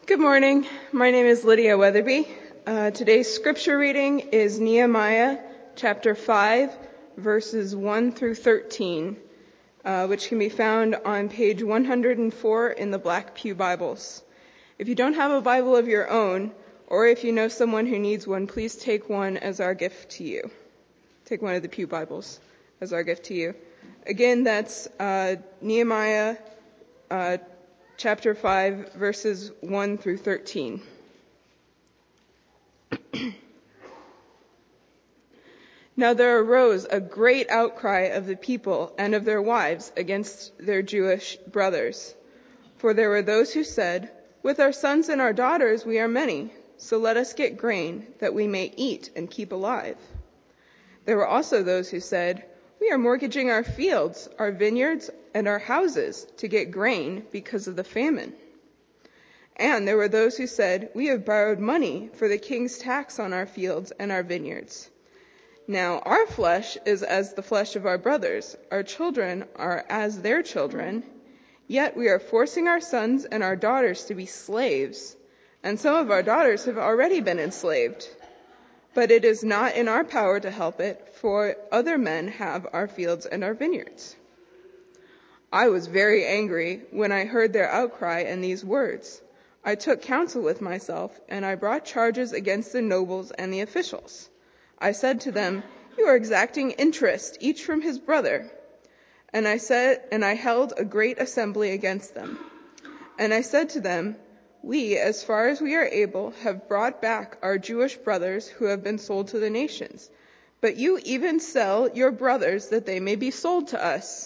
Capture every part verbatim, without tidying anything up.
Good morning. My name is Lydia Weatherby. Uh, today's scripture reading is Nehemiah chapter five, verses one through thirteen, uh, which can be found on page one hundred four in the Black Pew Bibles. If you don't have a Bible of your own, or if you know someone who needs one, please take one as our gift to you. Take one of the Pew Bibles as our gift to you. Again, that's uh, Nehemiah uh, chapter five, verses one through thirteen. Now there arose a great outcry of the people and of their wives against their Jewish brothers. For there were those who said, "With our sons and our daughters we are many, so let us get grain, that we may eat and keep alive." There were also those who said, "We are mortgaging our fields, our vineyards, and our houses to get grain because of the famine." And there were those who said, "We have borrowed money for the king's tax on our fields and our vineyards. Now our flesh is as the flesh of our brothers, our children are as their children, yet we are forcing our sons and our daughters to be slaves, and some of our daughters have already been enslaved. But it is not in our power to help it, for other men have our fields and our vineyards." I was very angry when I heard their outcry and these words. I took counsel with myself, and I brought charges against the nobles and the officials. I said to them, "You are exacting interest, each from his brother." And I said, and I held a great assembly against them. And I said to them, "We, as far as we are able, have brought back our Jewish brothers who have been sold to the nations. But you even sell your brothers that they may be sold to us."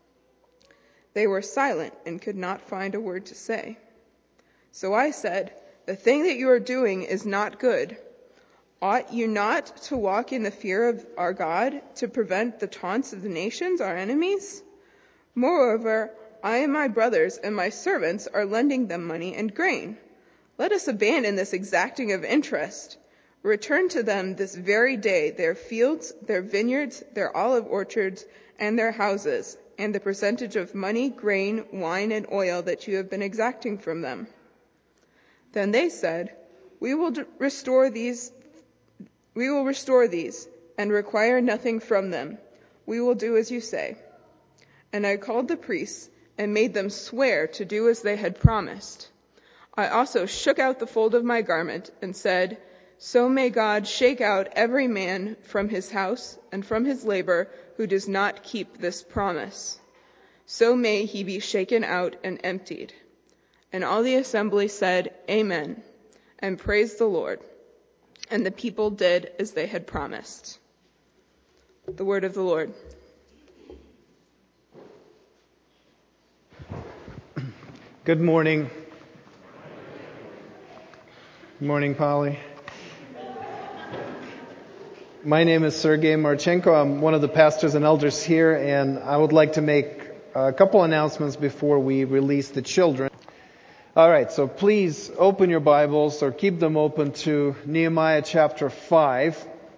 They were silent and could not find a word to say. So I said, "The thing that you are doing is not good. Ought you not to walk in the fear of our God, to prevent the taunts of the nations, our enemies? Moreover, I and my brothers and my servants are lending them money and grain. Let us abandon this exacting of interest. Return to them this very day their fields, their vineyards, their olive orchards, and their houses, and the percentage of money, grain, wine, and oil that you have been exacting from them." Then they said, "We will d- restore these We will restore these, and require nothing from them. We will do as you say." And I called the priests, and made them swear to do as they had promised. I also shook out the fold of my garment, and said, "So may God shake out every man from his house and from his labor who does not keep this promise. So may he be shaken out and emptied." And all the assembly said, "Amen," and praised the Lord. And the people did as they had promised. The word of the Lord. Good morning. Good morning, Polly. My name is Sergei Marchenko. I'm one of the pastors and elders here, and I would like to make a couple announcements before we release the children. All right, so please open your Bibles or keep them open to Nehemiah chapter five.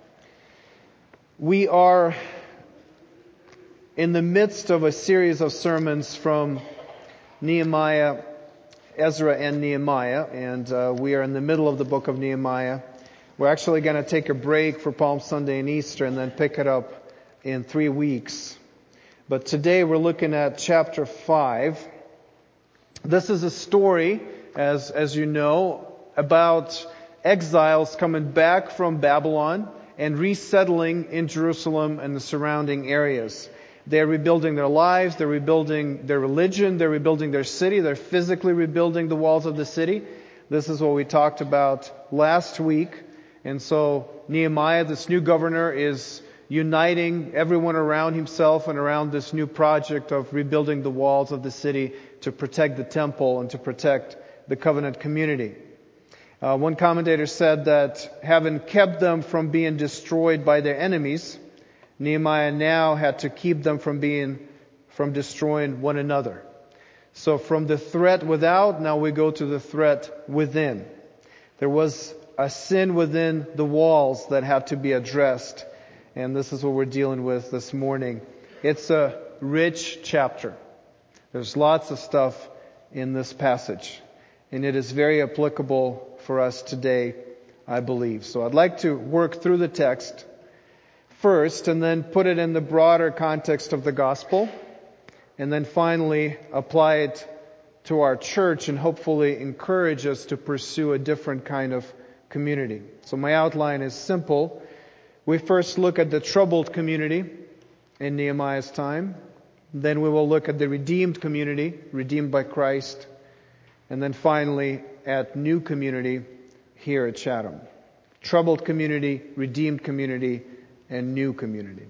We are in the midst of a series of sermons from Nehemiah, Ezra, and Nehemiah, and uh, we are in the middle of the book of Nehemiah. We're actually going to take a break for Palm Sunday and Easter and then pick it up in three weeks. But today we're looking at chapter five. This is a story, as as you know, about exiles coming back from Babylon and resettling in Jerusalem and the surrounding areas. They're rebuilding their lives, they're rebuilding their religion, they're rebuilding their city, they're physically rebuilding the walls of the city. This is what we talked about last week. And so Nehemiah, this new governor, is uniting everyone around himself and around this new project of rebuilding the walls of the city to protect the temple and to protect the covenant community. Uh, one commentator said that having kept them from being destroyed by their enemies, Nehemiah now had to keep them from being, from destroying one another. So from the threat without, now we go to the threat within. There was a sin within the walls that had to be addressed. And this is what we're dealing with this morning. It's a rich chapter. There's lots of stuff in this passage. and it is very applicable for us today, I believe. So I'd like to work through the text first and then put it in the broader context of the gospel, and then finally apply it to our church and hopefully encourage us to pursue a different kind of community. So my outline is simple. We first look at the troubled community in Nehemiah's time. Then we will look at the redeemed community, redeemed by Christ. And then finally at new community here at Chatham. Troubled community, redeemed community, and new community.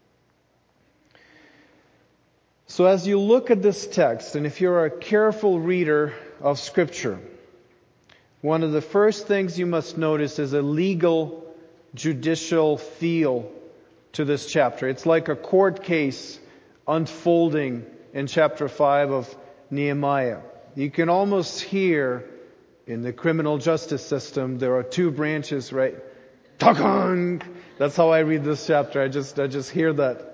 So as you look at this text, and if you're a careful reader of Scripture, one of the first things you must notice is a legal, judicial feel to this chapter. It's like a court case unfolding in chapter five of Nehemiah. You can almost hear in the criminal justice system, there are two branches, right? Takang! That's how I read this chapter. I just, I just hear that.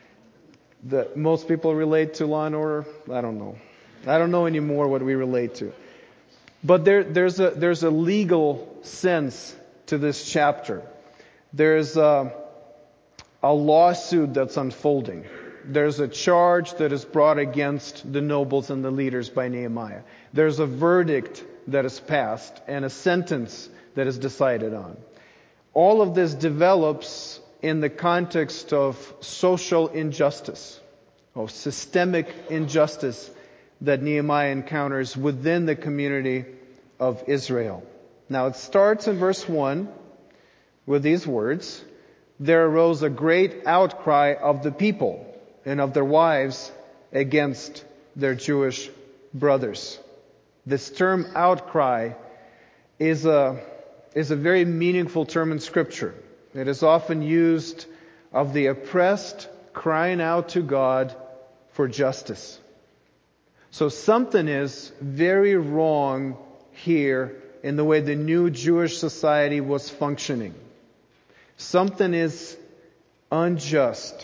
That most people relate to Law and Order. I don't know. I don't know anymore what we relate to. But there, there's a, there's a legal sense to this chapter. There's a, a lawsuit that's unfolding. There's a charge that is brought against the nobles and the leaders by Nehemiah. There's a verdict that is passed and a sentence that is decided on. All of this develops in the context of social injustice, of systemic injustice that Nehemiah encounters within the community of Israel. Now it starts in verse one with these words, "There arose a great outcry of the people and of their wives against their Jewish brothers." This term outcry is a, is a very meaningful term in Scripture. It is often used of the oppressed crying out to God for justice. So something is very wrong here in the way the new Jewish society was functioning. Something is unjust.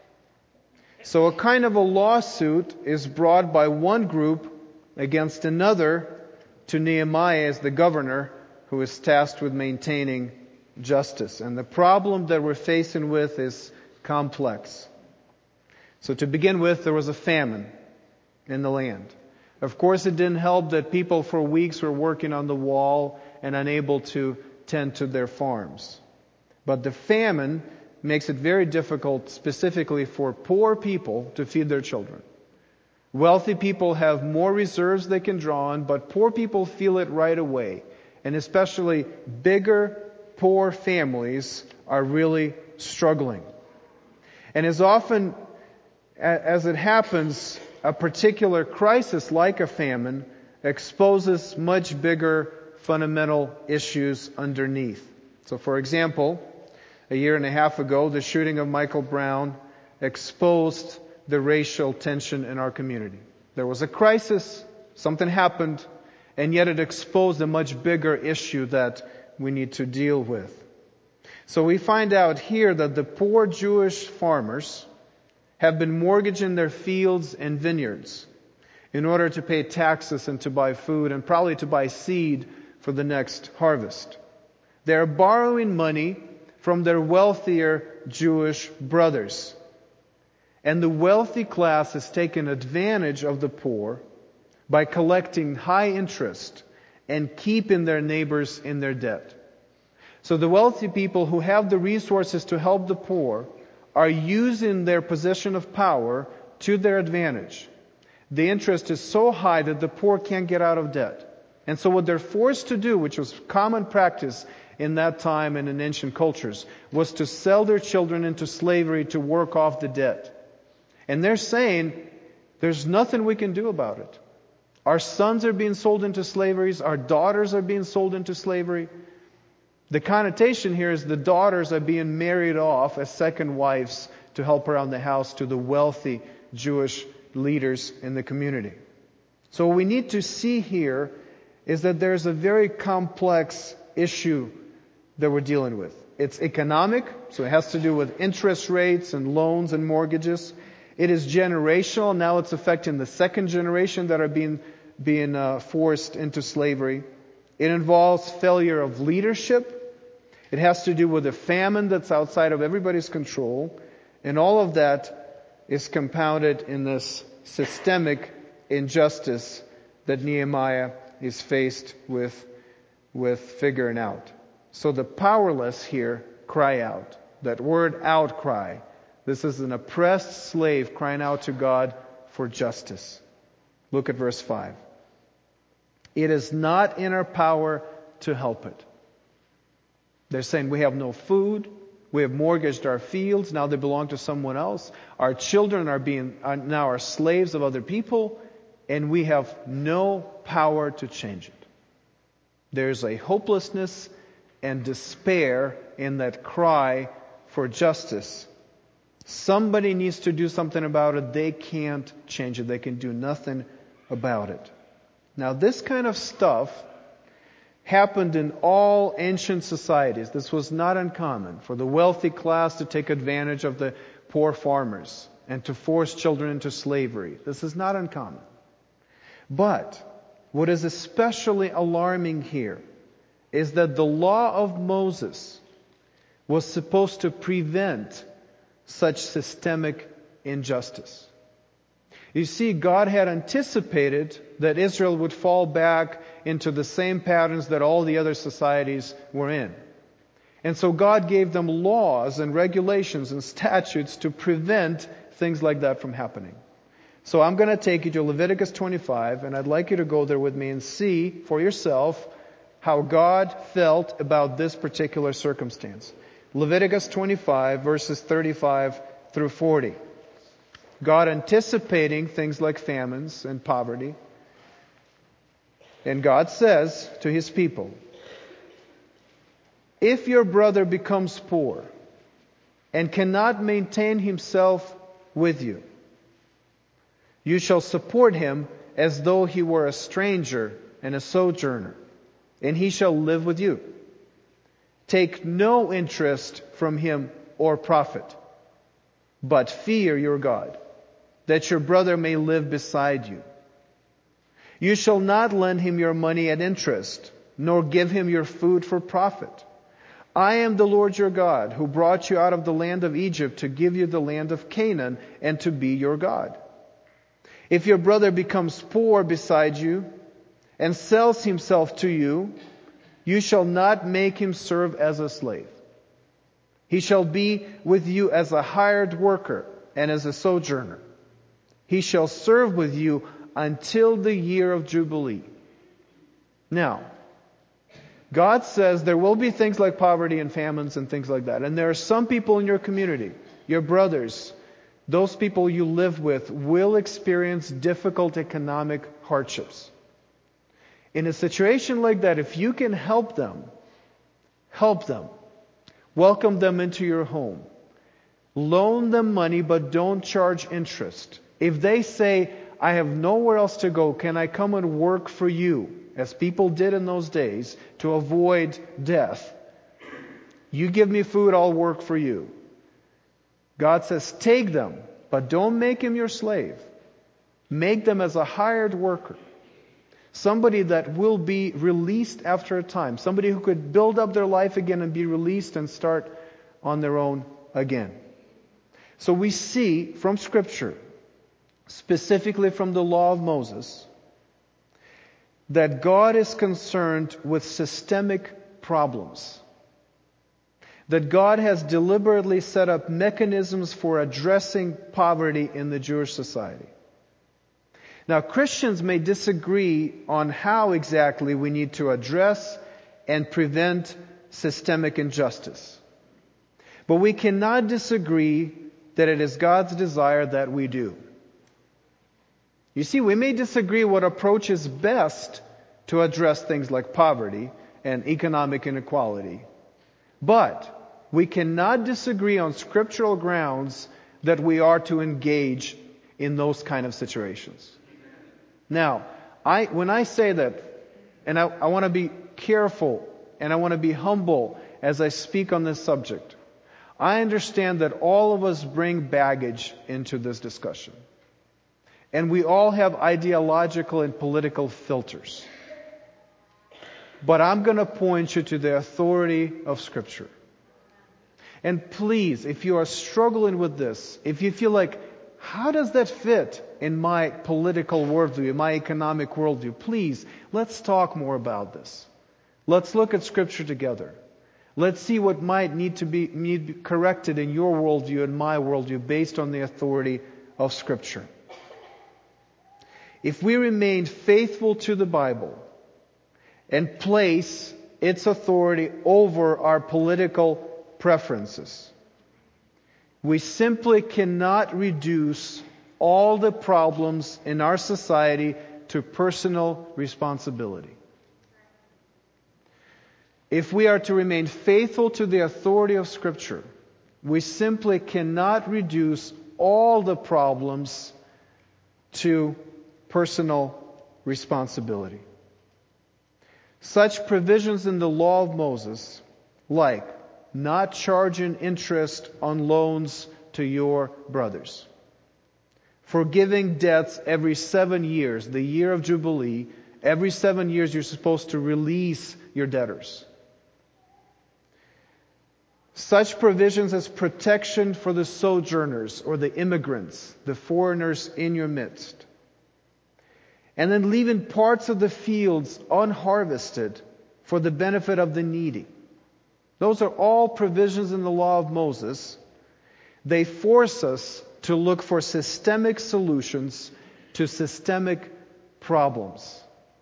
So a kind of a lawsuit is brought by one group against another to Nehemiah as the governor who is tasked with maintaining justice. And the problem that we're facing with is complex. So to begin with, there was a famine in the land. Of course, it didn't help that people for weeks were working on the wall and unable to tend to their farms. But the famine makes it very difficult specifically for poor people to feed their children. Wealthy people have more reserves they can draw on, but poor people feel it right away. And especially bigger, poor families are really struggling. And as often as it happens, a particular crisis like a famine exposes much bigger fundamental issues underneath. So for example, a year and a half ago, the shooting of Michael Brown exposed the racial tension in our community. There was a crisis, something happened, and yet it exposed a much bigger issue that we need to deal with. So we find out here that the poor Jewish farmers have been mortgaging their fields and vineyards in order to pay taxes and to buy food and probably to buy seed for the next harvest. They're borrowing money from their wealthier Jewish brothers. And the wealthy class has taken advantage of the poor by collecting high interest and keeping their neighbors in their debt. So the wealthy people who have the resources to help the poor are using their position of power to their advantage. The interest is so high that the poor can't get out of debt. And so what they're forced to do, which was common practice in that time and in ancient cultures, was to sell their children into slavery to work off the debt. And they're saying, there's nothing we can do about it. Our sons are being sold into slavery. Our daughters are being sold into slavery. The connotation here is the daughters are being married off as second wives to help around the house to the wealthy Jewish leaders in the community. So what we need to see here is that there's a very complex issue that we're dealing with. It's economic, so it has to do with interest rates and loans and mortgages. It is generational. Now it's affecting the second generation that are being being uh, forced into slavery. It involves failure of leadership. It has to do with a famine that's outside of everybody's control. And all of that is compounded in this systemic injustice that Nehemiah is faced with, with figuring out. So the powerless here cry out. That word outcry. This is an oppressed slave crying out to God for justice. Look at verse five. It is not in our power to help it. They're saying we have no food. We have mortgaged our fields. Now they belong to someone else. Our children are being are now are slaves of other people. And we have no power to change it. There's a hopelessness and despair in that cry for justice. Somebody needs to do something about it. They can't change it. They can do nothing about it. Now, this kind of stuff happened in all ancient societies. This was not uncommon for the wealthy class to take advantage of the poor farmers and to force children into slavery. This is not uncommon. But what is especially alarming here is that the law of Moses was supposed to prevent such systemic injustice. You see, God had anticipated that Israel would fall back into the same patterns that all the other societies were in. And so God gave them laws and regulations and statutes to prevent things like that from happening. So I'm going to take you to Leviticus twenty-five, and I'd like you to go there with me and see for yourself how God felt about this particular circumstance. Leviticus twenty-five, verses thirty-five through forty. God anticipating things like famines and poverty. And God says to His people, if your brother becomes poor and cannot maintain himself with you, you shall support him as though he were a stranger and a sojourner, and he shall live with you. Take no interest from him or profit, but fear your God, that your brother may live beside you. You shall not lend him your money at interest, nor give him your food for profit. I am the Lord your God, who brought you out of the land of Egypt to give you the land of Canaan and to be your God. If your brother becomes poor beside you and sells himself to you, you shall not make him serve as a slave. He shall be with you as a hired worker and as a sojourner. He shall serve with you until the year of Jubilee. Now, God says there will be things like poverty and famines and things like that. And there are some people in your community, your brothers, those people you live with will experience difficult economic hardships. In a situation like that, if you can help them, help them. Welcome them into your home. Loan them money, but don't charge interest. If they say, I have nowhere else to go, can I come and work for you? As people did in those days to avoid death. You give me food, I'll work for you. God says, take them, but don't make him your slave. Make them as a hired worker. Somebody that will be released after a time. Somebody who could build up their life again and be released and start on their own again. So we see from Scripture, specifically from the law of Moses, that God is concerned with systemic problems. That God has deliberately set up mechanisms for addressing poverty in the Jewish society. Now, Christians may disagree on how exactly we need to address and prevent systemic injustice. But we cannot disagree that it is God's desire that we do. You see, we may disagree what approach is best to address things like poverty and economic inequality. But we cannot disagree on scriptural grounds that we are to engage in those kind of situations. Now, I, when I say that, and I, I want to be careful and I want to be humble as I speak on this subject, I understand that all of us bring baggage into this discussion. And we all have ideological and political filters. But I'm going to point you to the authority of Scripture. And please, if you are struggling with this, if you feel like, how does that fit in my political worldview, in my economic worldview? Please, let's talk more about this. Let's look at Scripture together. Let's see what might need to be, need to be corrected in your worldview and my worldview based on the authority of Scripture. If we remain faithful to the Bible and place its authority over our political preferences, we simply cannot reduce all the problems in our society to personal responsibility. If we are to remain faithful to the authority of Scripture, we simply cannot reduce all the problems to personal responsibility. Such provisions in the law of Moses, like not charging interest on loans to your brothers, forgiving debts every seven years, the year of Jubilee, every seven years you're supposed to release your debtors. Such provisions as protection for the sojourners or the immigrants, the foreigners in your midst. And then leaving parts of the fields unharvested for the benefit of the needy. Those are all provisions in the law of Moses. They force us to look for systemic solutions to systemic problems.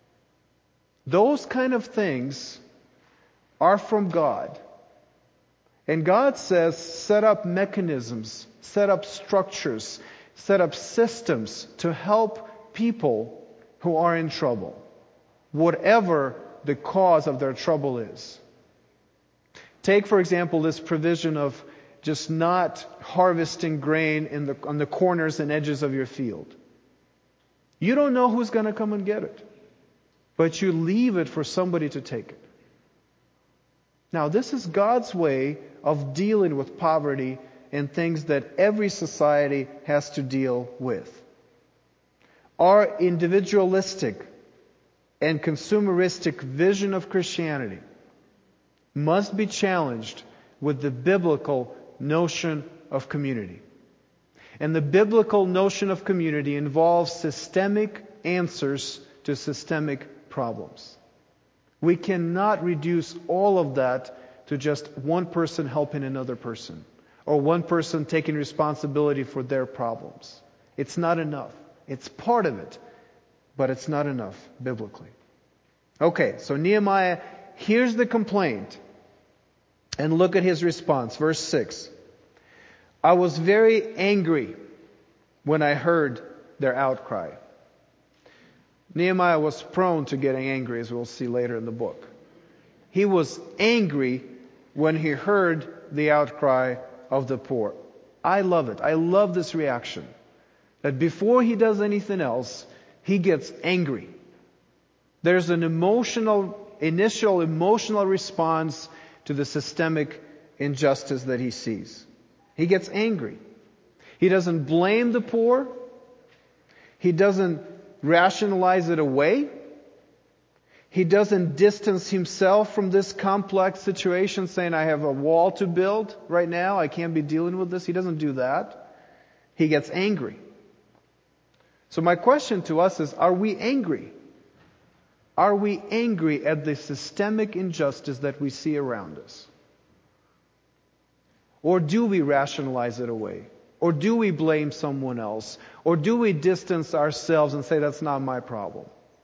Those kind of things are from God. And God says, set up mechanisms, set up structures, set up systems to help people who are in trouble, whatever the cause of their trouble is. Take, for example, this provision of just not harvesting grain in the, on the corners and edges of your field. You don't know who's going to come and get it, but you leave it for somebody to take it. Now, this is God's way of dealing with poverty and things that every society has to deal with. Our individualistic and consumeristic vision of Christianity must be challenged with the biblical notion of community. And the biblical notion of community involves systemic answers to systemic problems. We cannot reduce all of that to just one person helping another person, or one person taking responsibility for their problems. It's not enough. It's part of it, but it's not enough biblically. Okay, so Nehemiah hears the complaint, and look at his response. Verse six. I was very angry when I heard their outcry. Nehemiah was prone to getting angry, as we'll see later in the book. He was angry when he heard the outcry of the poor. I love it. I love this reaction. That before he does anything else, he gets angry. There's an emotional, initial emotional response to the systemic injustice that he sees. He gets angry. He doesn't blame the poor. He doesn't rationalize it away. He doesn't distance himself from this complex situation, saying, I have a wall to build right now. I can't be dealing with this. He doesn't do that. He gets angry. So my question to us is, are we angry? Are we angry at the systemic injustice that we see around us? Or do we rationalize it away? Or do we blame someone else? Or do we distance ourselves and say, that's not my problem?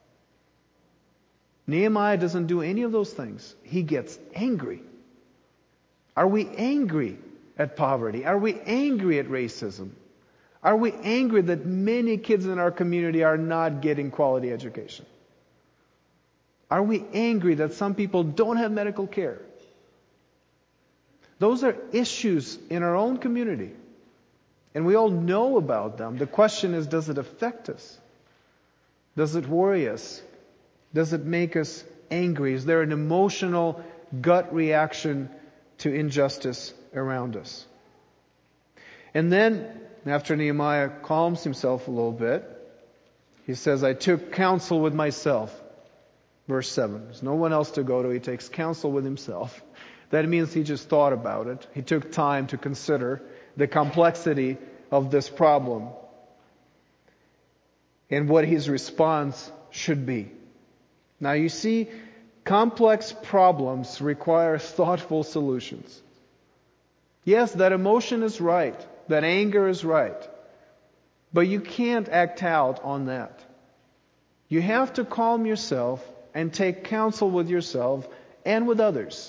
Nehemiah doesn't do any of those things. He gets angry. Are we angry at poverty? Are we angry at racism? Are we angry that many kids in our community are not getting quality education? Are we angry that some people don't have medical care? Those are issues in our own community. And we all know about them. The question is, does it affect us? Does it worry us? Does it make us angry? Is there an emotional gut reaction to injustice around us? And then, after Nehemiah calms himself a little bit, He says, I took counsel with myself. Verse seven. There's no one else to go to. He takes counsel with himself. That means he just thought about it. He took time to consider the complexity of this problem and what his response should be. Now you see, complex problems require thoughtful solutions. Yes, that emotion is right. That anger is right. But you can't act out on that. You have to calm yourself and take counsel with yourself and with others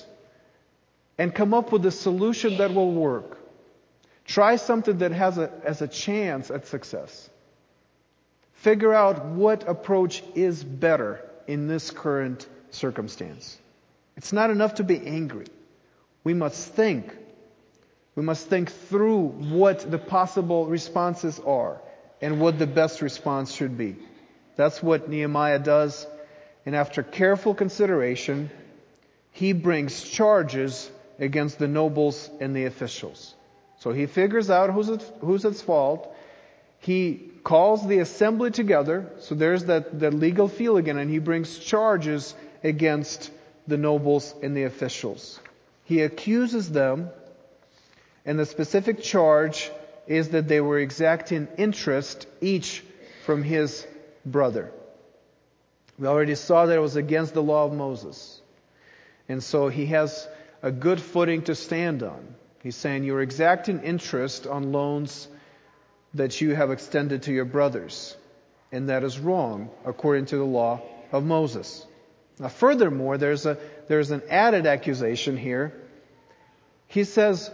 and come up with a solution that will work. Try something that has a, has a chance at success. Figure out what approach is better in this current circumstance. It's not enough to be angry. We must think. We must think through what the possible responses are and what the best response should be. That's what Nehemiah does. And after careful consideration, he brings charges against the nobles and the officials. So he figures out who's at, who's at fault. He calls the assembly together. So there's that, that legal field again. And he brings charges against the nobles and the officials. He accuses them. And the specific charge is that they were exacting interest each from his brother. We already saw that it was against the law of Moses. And so he has a good footing to stand on. He's saying you're exacting interest on loans that you have extended to your brothers. And that is wrong according to the law of Moses. Now furthermore, there's a there's an added accusation here. He says,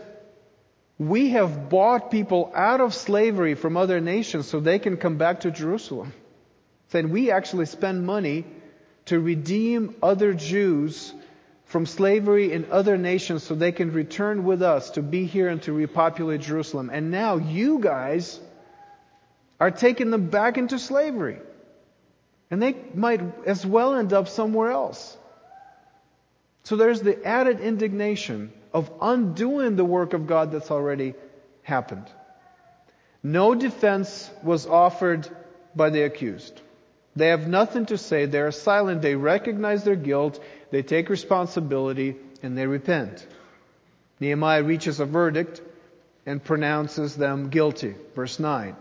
we have bought people out of slavery from other nations so they can come back to Jerusalem. Saying we actually spend money to redeem other Jews from slavery in other nations so they can return with us to be here and to repopulate Jerusalem. And now you guys are taking them back into slavery. And they might as well end up somewhere else. So there's the added indignation of undoing the work of God that's already happened. No defense was offered by the accused. They have nothing to say. They are silent. They recognize their guilt. They take responsibility and they repent. Nehemiah reaches a verdict and pronounces them guilty. Verse nine.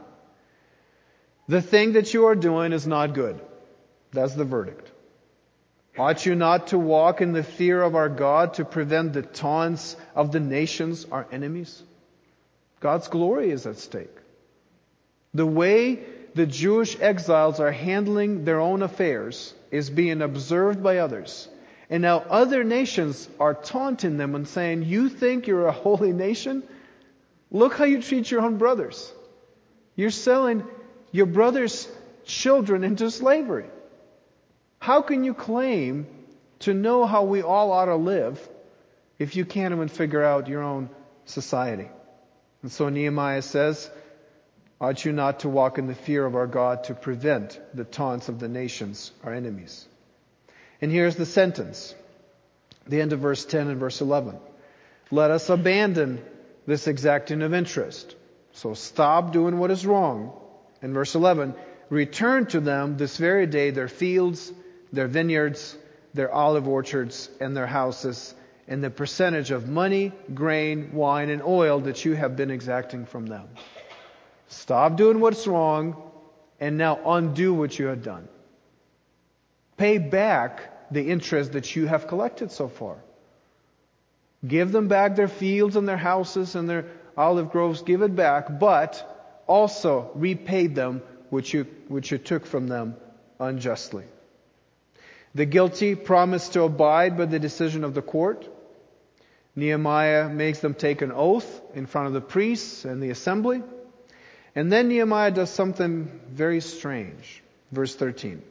The thing that you are doing is not good. That's the verdict. Ought you not to walk in the fear of our God to prevent the taunts of the nations, our enemies? God's glory is at stake. The way the Jewish exiles are handling their own affairs is being observed by others. And now other nations are taunting them and saying, you think you're a holy nation? Look how you treat your own brothers. You're selling your brother's children into slavery. How can you claim to know how we all ought to live if you can't even figure out your own society? And so Nehemiah says, ought you not to walk in the fear of our God to prevent the taunts of the nations, our enemies? And here's the sentence, the end of verse ten and verse eleven. Let us abandon this exacting of interest. So stop doing what is wrong. And verse eleven, return to them this very day their fields, their vineyards, their olive orchards, and their houses, and the percentage of money, grain, wine, and oil that you have been exacting from them. Stop doing what's wrong, and now undo what you have done. Pay back the interest that you have collected so far. Give them back their fields and their houses and their olive groves. Give it back, but also repay them which you, which you took from them unjustly. The guilty promise to abide by the decision of the court. Nehemiah makes them take an oath in front of the priests and the assembly. And then Nehemiah does something very strange. Verse thirteen.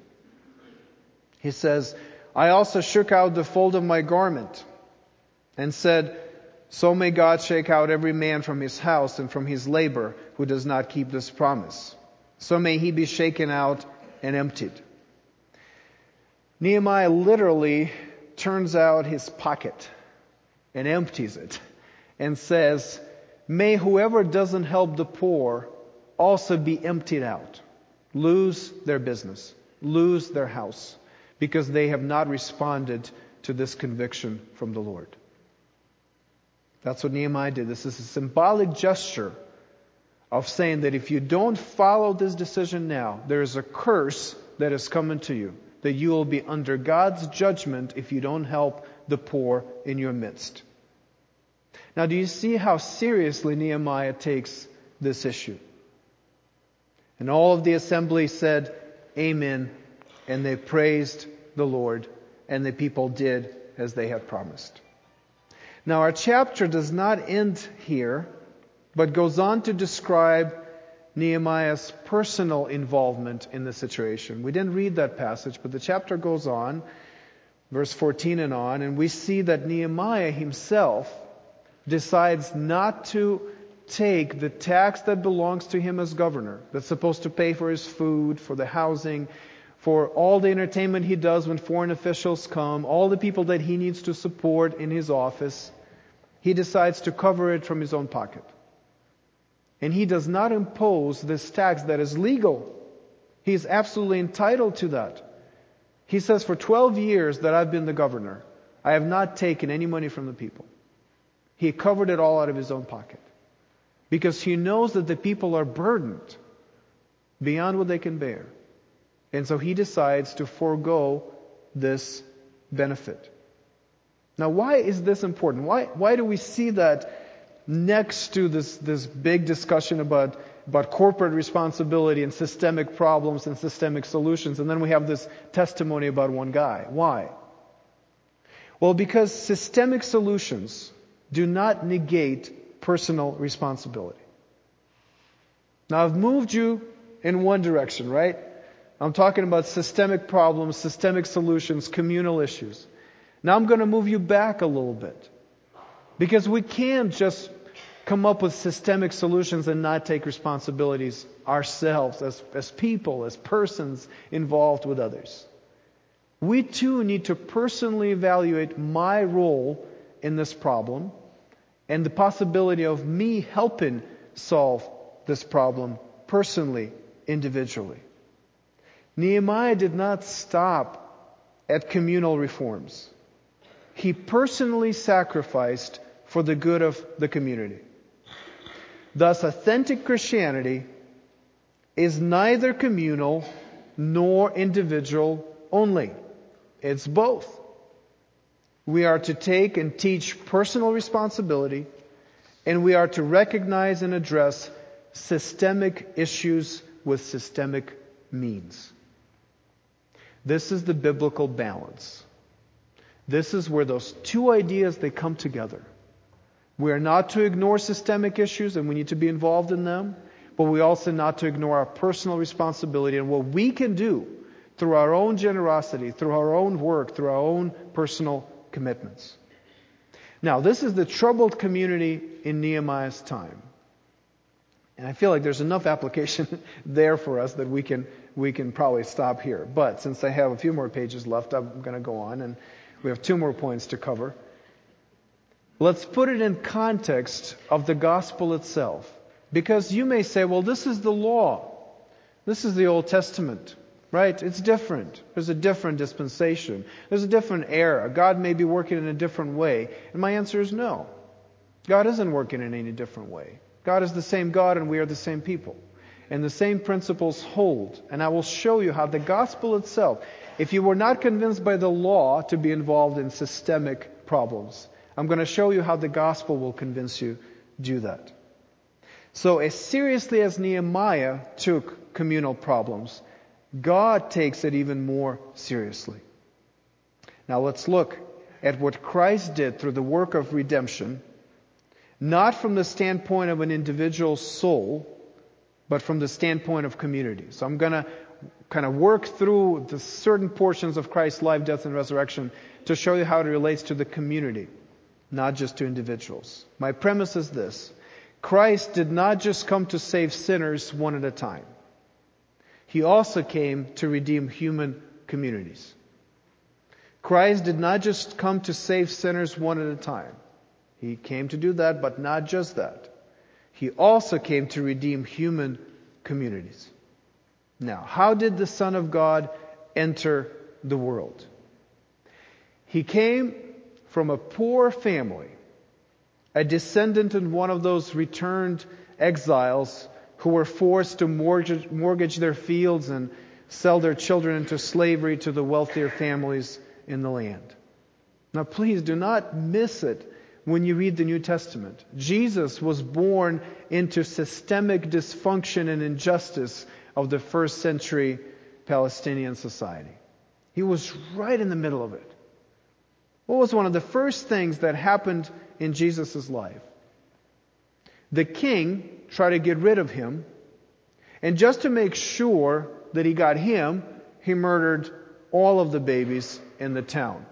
He says, I also shook out the fold of my garment and said, so may God shake out every man from his house and from his labor who does not keep this promise. So may he be shaken out and emptied. Nehemiah literally turns out his pocket and empties it and says, may whoever doesn't help the poor also be emptied out. lose their business, lose their house, because they have not responded to this conviction from the Lord. That's what Nehemiah did. This is a symbolic gesture of saying that if you don't follow this decision now, there is a curse that is coming to you, that you will be under God's judgment if you don't help the poor in your midst. Now, do you see how seriously Nehemiah takes this issue? And all of the assembly said, Amen, and they praised the Lord, and the people did as they had promised. Now, our chapter does not end here, but goes on to describe Nehemiah's personal involvement in the situation. We didn't read that passage, but the chapter goes on, verse fourteen and on, and we see that Nehemiah himself decides not to take the tax that belongs to him as governor, that's supposed to pay for his food, for the housing, for all the entertainment he does when foreign officials come, all the people that he needs to support in his office. He decides to cover it from his own pocket. And he does not impose this tax that is legal. He is absolutely entitled to that. He says, for twelve years that I've been the governor, I have not taken any money from the people. He covered it all out of his own pocket. Because he knows that the people are burdened beyond what they can bear. And so he decides to forego this benefit. Now, why is this important? Why, why do we see that next to this, this big discussion about, about corporate responsibility and systemic problems and systemic solutions, and then we have this testimony about one guy? Why? Well, because systemic solutions do not negate personal responsibility. Now, I've moved you in one direction, right? I'm talking about systemic problems, systemic solutions, communal issues. Now I'm going to move you back a little bit. Because we can't just come up with systemic solutions and not take responsibilities ourselves as, as people, as persons involved with others. We too need to personally evaluate my role in this problem and the possibility of me helping solve this problem personally, individually. Nehemiah did not stop at communal reforms. He personally sacrificed for the good of the community. Thus, authentic Christianity is neither communal nor individual only. It's both. We are to take and teach personal responsibility, and we are to recognize and address systemic issues with systemic means. This is the biblical balance. This is where those two ideas, they come together. We are not to ignore systemic issues, and we need to be involved in them, but we also not to ignore our personal responsibility and what we can do through our own generosity, through our own work, through our own personal commitments. Now, this is the troubled community in Nehemiah's time. And I feel like there's enough application there for us that we can we can probably stop here. But since I have a few more pages left, I'm going to go on, and we have two more points to cover. Let's put it in context of the gospel itself. Because you may say, well, this is the law. This is the Old Testament, right? It's different. There's a different dispensation. There's a different era. God may be working in a different way. And my answer is no. God isn't working in any different way. God is the same God, and we are the same people. And the same principles hold. And I will show you how the gospel itself, if you were not convinced by the law to be involved in systemic problems, I'm going to show you how the gospel will convince you to do that. So as seriously as Nehemiah took communal problems, God takes it even more seriously. Now let's look at what Christ did through the work of redemption, not from the standpoint of an individual soul, but from the standpoint of community. So I'm going to kind of work through the certain portions of Christ's life, death, and resurrection to show you how it relates to the community, not just to individuals. My premise is this. Christ did not just come to save sinners one at a time. He also came to redeem human communities. Christ did not just come to save sinners one at a time. He came to do that, but not just that. He also came to redeem human communities. Now, how did the Son of God enter the world? He came from a poor family, a descendant of one of those returned exiles who were forced to mortgage, mortgage their fields and sell their children into slavery to the wealthier families in the land. Now, please do not miss it when you read the New Testament. Jesus was born into systemic dysfunction and injustice of the first century Palestinian society. He was right in the middle of it. What was one of the first things that happened in Jesus' life? The king tried to get rid of him, and just to make sure that he got him, he murdered all of the babies in the town.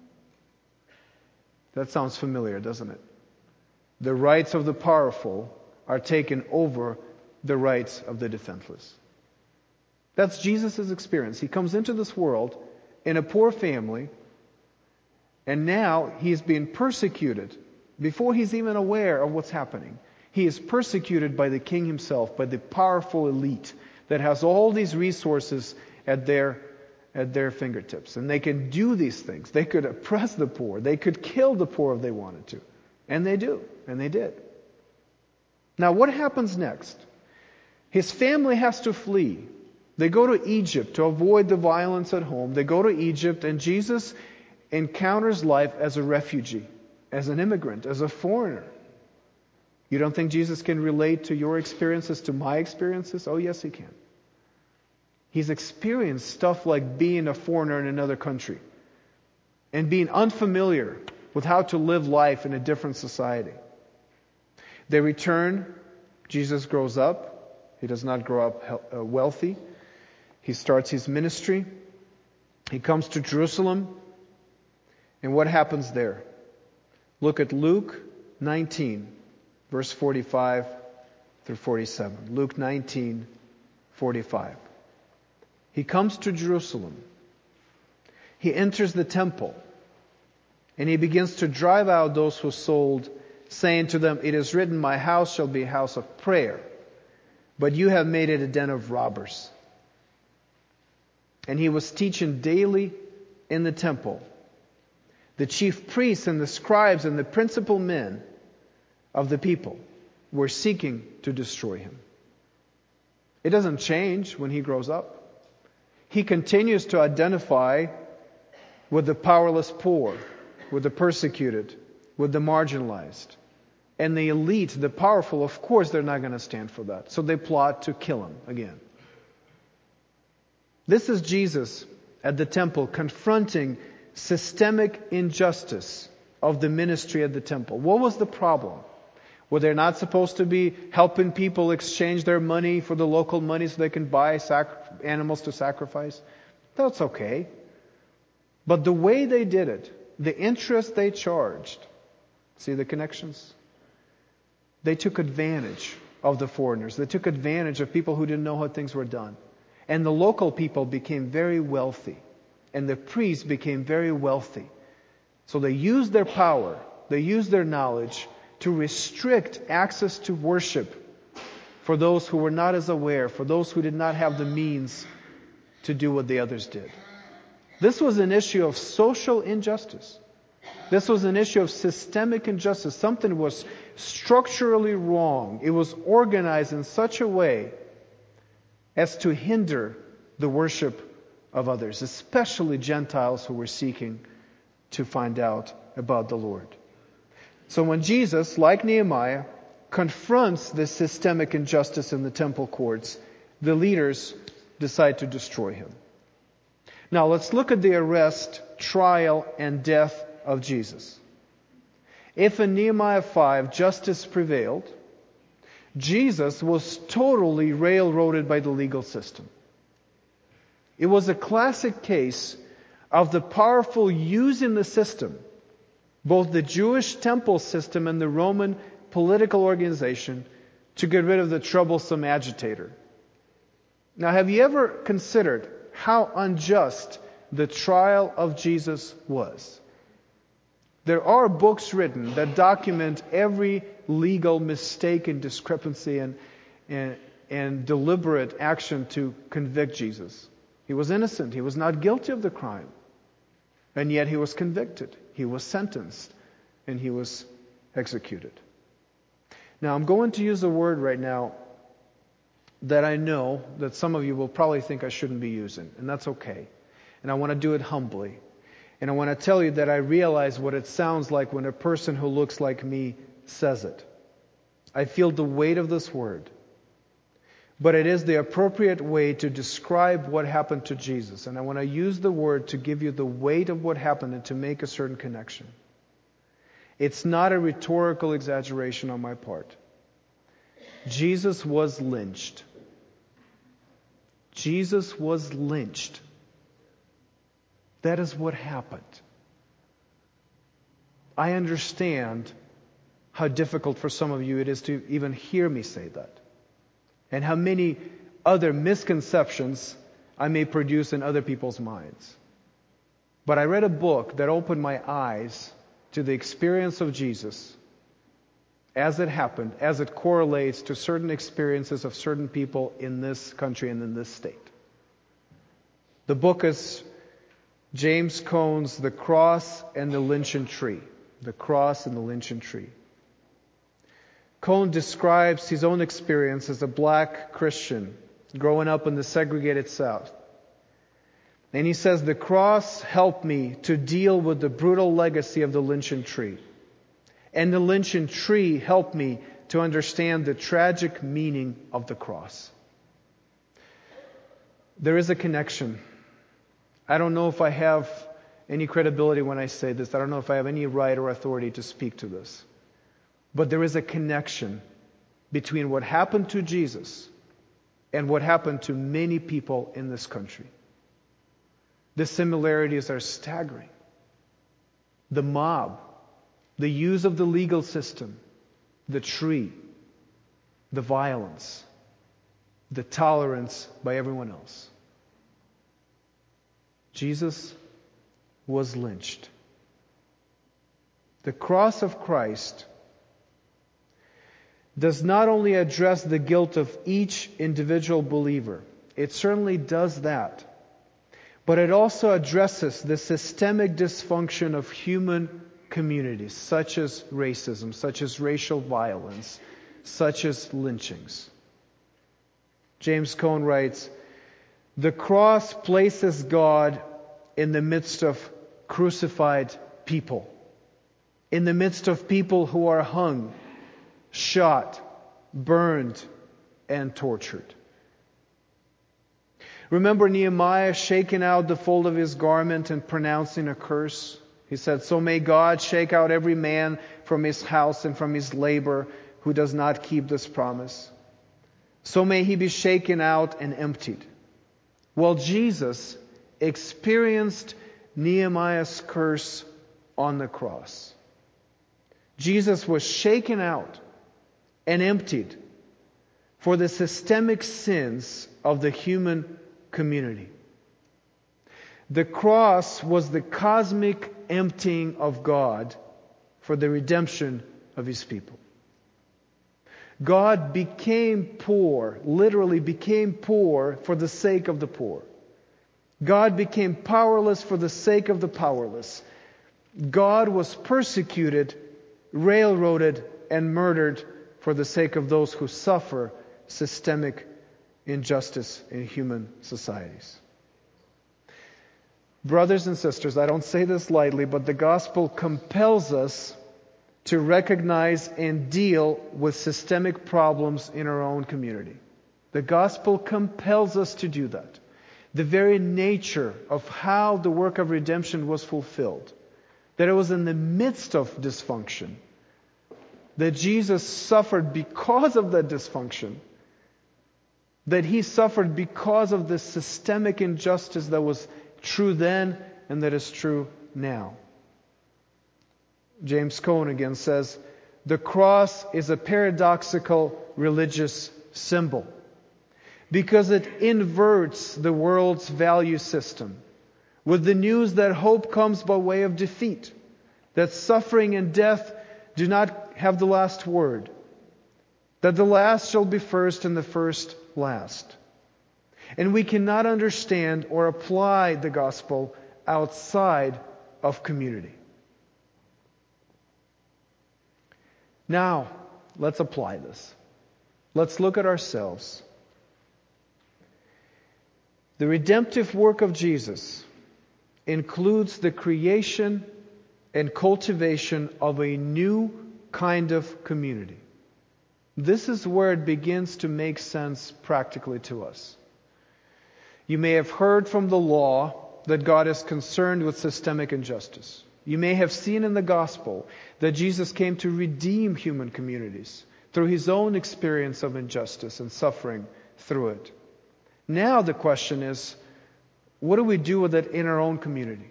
That sounds familiar, doesn't it? The rights of the powerful are taken over the rights of the defenseless. That's Jesus' experience. He comes into this world in a poor family, and now he's being persecuted before he's even aware of what's happening. He is persecuted by the king himself, by the powerful elite that has all these resources at their at their fingertips. And they can do these things. They could oppress the poor. They could kill the poor if they wanted to. And they do. And they did. Now, what happens next? His family has to flee. They go to Egypt to avoid the violence at home. They go to Egypt, and Jesus encounters life as a refugee, as an immigrant, as a foreigner. You don't think Jesus can relate to your experiences, to my experiences? Oh, yes, he can. He's experienced stuff like being a foreigner in another country and being unfamiliar with how to live life in a different society. They return. Jesus grows up. He does not grow up wealthy. He starts his ministry. He comes to Jerusalem. And what happens there? Look at Luke nineteen, verse forty-five through forty-seven. Luke nineteen, forty-five. He comes to Jerusalem. He enters the temple. And he begins to drive out those who sold, saying to them, "It is written, my house shall be a house of prayer, but you have made it a den of robbers." And he was teaching daily in the temple. The chief priests and the scribes and the principal men of the people were seeking to destroy him. It doesn't change when he grows up. He continues to identify with the powerless poor, with the persecuted, with the marginalized. And the elite, the powerful, of course, they're not going to stand for that. So they plot to kill him again. This is Jesus at the temple confronting systemic injustice of the ministry at the temple. What was the problem? Were they not supposed to be helping people exchange their money for the local money so they can buy sac- animals to sacrifice? That's okay. But the way they did it, the interest they charged, see the connections? They took advantage of the foreigners. They took advantage of people who didn't know how things were done. And the local people became very wealthy. And the priests became very wealthy. So they used their power, they used their knowledge to restrict access to worship for those who were not as aware, for those who did not have the means to do what the others did. This was an issue of social injustice. This was an issue of systemic injustice. Something was structurally wrong. It was organized in such a way as to hinder the worship of others, especially Gentiles who were seeking to find out about the Lord. So when Jesus, like Nehemiah, confronts this systemic injustice in the temple courts, the leaders decide to destroy him. Now let's look at the arrest, trial, and death of Jesus. If in Nehemiah five justice prevailed, Jesus was totally railroaded by the legal system. It was a classic case of the powerful using the system, both the Jewish temple system and the Roman political organization, to get rid of the troublesome agitator. Now, have you ever considered how unjust the trial of Jesus was? There are books written that document every legal mistake and discrepancy and, and and deliberate action to convict Jesus. He was innocent. He was not guilty of the crime. And yet he was convicted. He was sentenced. And he was executed. Now, I'm going to use a word right now that I know that some of you will probably think I shouldn't be using. And that's okay. And I want to do it humbly. And I want to tell you that I realize what it sounds like when a person who looks like me says it. I feel the weight of this word. But it is the appropriate way to describe what happened to Jesus. And I want to use the word to give you the weight of what happened and to make a certain connection. It's not a rhetorical exaggeration on my part. Jesus was lynched. Jesus was lynched. That is what happened. I understand how difficult for some of you it is to even hear me say that. And how many other misconceptions I may produce in other people's minds. But I read a book that opened my eyes to the experience of Jesus as it happened, as it correlates to certain experiences of certain people in this country and in this state. The book is James Cone's The Cross and the Lynching Tree. The Cross and the Lynching Tree. Cone describes his own experience as a black Christian growing up in the segregated South. And he says, the cross helped me to deal with the brutal legacy of the lynching tree. And the lynching tree helped me to understand the tragic meaning of the cross. There is a connection. I don't know if I have any credibility when I say this. I don't know if I have any right or authority to speak to this. But there is a connection between what happened to Jesus and what happened to many people in this country. The similarities are staggering. The mob, the use of the legal system, the tree, the violence, the tolerance by everyone else. Jesus was lynched. The cross of Christ does not only address the guilt of each individual believer. It certainly does that. But it also addresses the systemic dysfunction of human communities, such as racism, such as racial violence, such as lynchings. James Cone writes, the cross places God in the midst of crucified people, in the midst of people who are hung, shot, burned, and tortured. Remember Nehemiah shaking out the fold of his garment and pronouncing a curse? He said, so may God shake out every man from his house and from his labor who does not keep this promise. So may he be shaken out and emptied. Well, Jesus experienced Nehemiah's curse on the cross. Jesus was shaken out and emptied for the systemic sins of the human community. The cross was the cosmic emptying of God for the redemption of His people. God became poor, literally became poor for the sake of the poor. God became powerless for the sake of the powerless. God was persecuted, railroaded, and murdered for the sake of those who suffer systemic injustice in human societies. Brothers and sisters, I don't say this lightly, but the gospel compels us to recognize and deal with systemic problems in our own community. The gospel compels us to do that. The very nature of how the work of redemption was fulfilled, that it was in the midst of dysfunction, that Jesus suffered because of that dysfunction, that He suffered because of the systemic injustice that was true then and that is true now. James Cone again says, the cross is a paradoxical religious symbol because it inverts the world's value system with the news that hope comes by way of defeat, that suffering and death do not have the last word, that the last shall be first and the first last. And we cannot understand or apply the gospel outside of community. Now, let's apply this. Let's look at ourselves. The redemptive work of Jesus includes the creation and cultivation of a new kind of community. This is where it begins to make sense practically to us. You may have heard from the law that God is concerned with systemic injustice. You may have seen in the gospel that Jesus came to redeem human communities through His own experience of injustice and suffering through it. Now the question is, what do we do with it in our own community?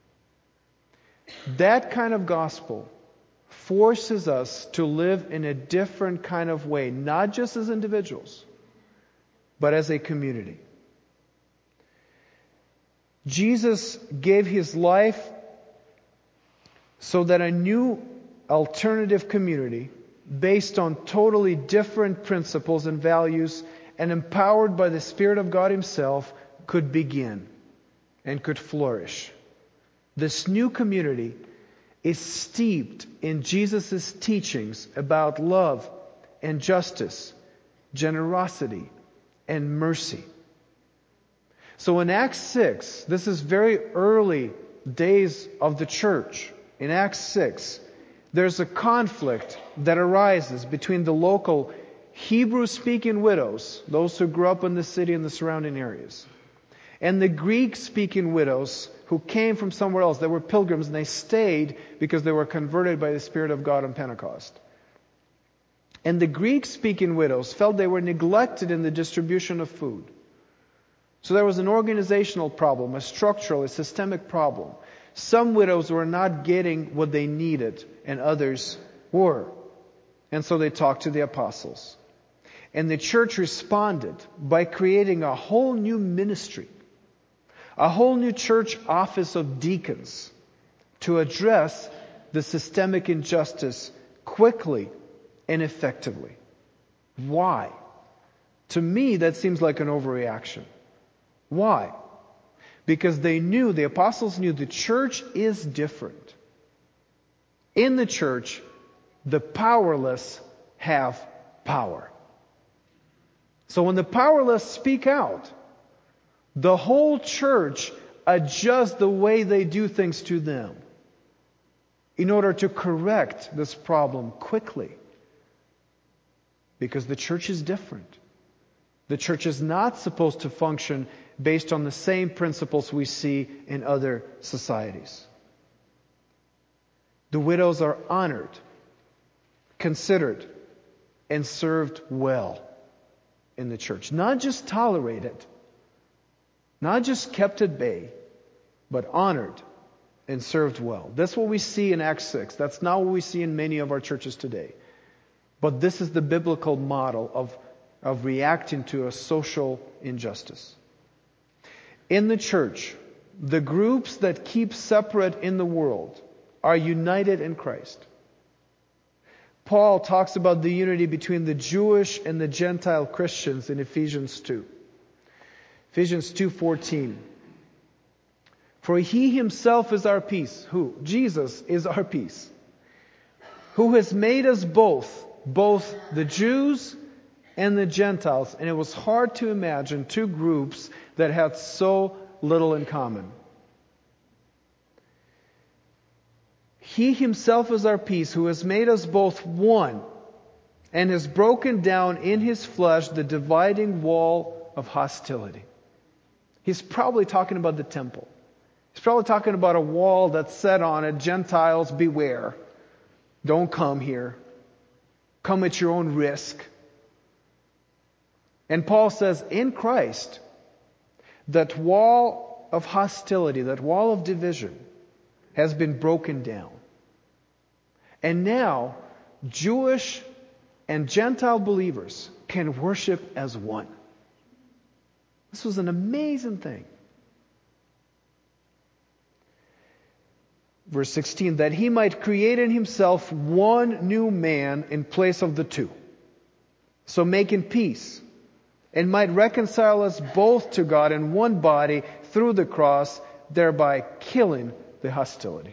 That kind of gospel forces us to live in a different kind of way, not just as individuals, but as a community. Jesus gave His life so that a new alternative community based on totally different principles and values and empowered by the Spirit of God Himself could begin and could flourish. This new community is steeped in Jesus' teachings about love and justice, generosity and mercy. So in Acts six, this is very early days of the church. In Acts six, there's a conflict that arises between the local Hebrew-speaking widows, those who grew up in the city and the surrounding areas, and the Greek-speaking widows who came from somewhere else. They were pilgrims and they stayed because they were converted by the Spirit of God on Pentecost. And the Greek-speaking widows felt they were neglected in the distribution of food. So there was an organizational problem, a structural, a systemic problem. Some widows were not getting what they needed, and others were. And so they talked to the apostles. And the church responded by creating a whole new ministry, a whole new church office of deacons to address the systemic injustice quickly and effectively. Why? To me, that seems like an overreaction. Why? Because they knew, the apostles knew, the church is different. In the church, the powerless have power. So when the powerless speak out, the whole church adjusts the way they do things to them in order to correct this problem quickly. Because the church is different. The church is not supposed to function based on the same principles we see in other societies. The widows are honored, considered, and served well in the church. Not just tolerated, not just kept at bay, but honored and served well. That's what we see in Acts six. That's not what we see in many of our churches today. But this is the biblical model of, of reacting to a social injustice. In the church, the groups that keep separate in the world are united in Christ. Paul talks about the unity between the Jewish and the Gentile Christians in Ephesians two. Ephesians two fourteen. For He Himself is our peace. Who? Jesus is our peace. Who has made us both, both the Jews and the Gentiles. And it was hard to imagine two groups that had so little in common. He Himself is our peace, who has made us both one, and has broken down in His flesh the dividing wall of hostility. He's probably talking about the temple. He's probably talking about a wall that said on it, Gentiles, beware. Don't come here. Come at your own risk. And Paul says, in Christ, that wall of hostility, that wall of division, has been broken down. And now, Jewish and Gentile believers can worship as one. This was an amazing thing. Verse sixteen, that He might create in Himself one new man in place of the two. so making peace, and might reconcile us both to God in one body through the cross, thereby killing the hostility.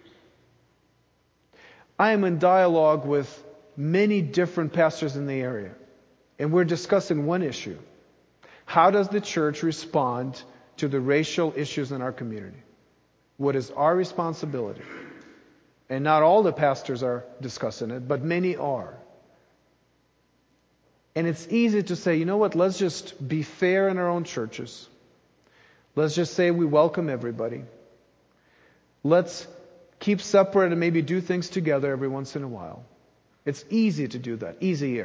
I am in dialogue with many different pastors in the area, and we're discussing one issue. How does the church respond to the racial issues in our community? What is our responsibility? And not all the pastors are discussing it, but many are. And it's easy to say, you know what, let's just be fair in our own churches. Let's just say we welcome everybody. Let's keep separate and maybe do things together every once in a while. It's easy to do that, easier.